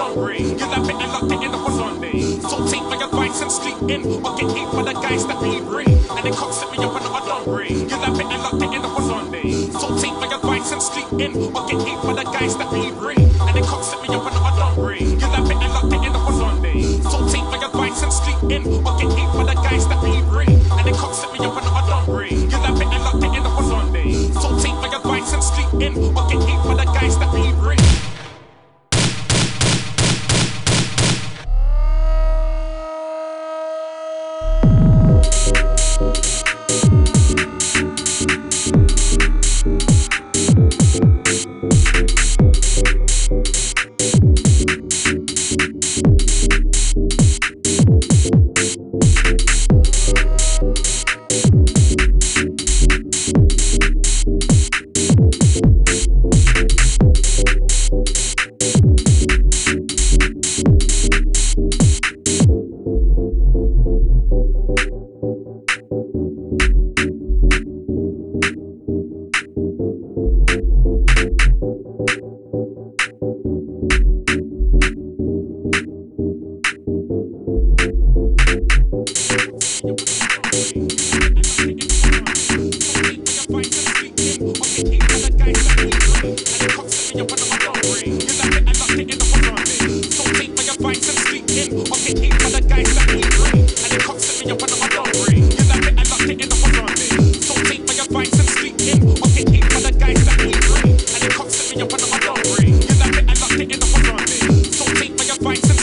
hungry. You love it and locked it in the Sunday. So take my advice and sleep in, or get hit for the guys that we bring. And they cock set me up and I don't bring. You love it and locked it in the Sunday. So take my advice and sleep in, or get hit for the guys that we bring. And they cock set me up and I don't bring. You love it and locked it in the Sunday. So take my advice and sleep in, or get hit for the guys that we bring. And they cock set me up and I don't bring. You love it and locked it in the Sunday. So take my advice and sleep in, or get hit for the guys that we bring. Fight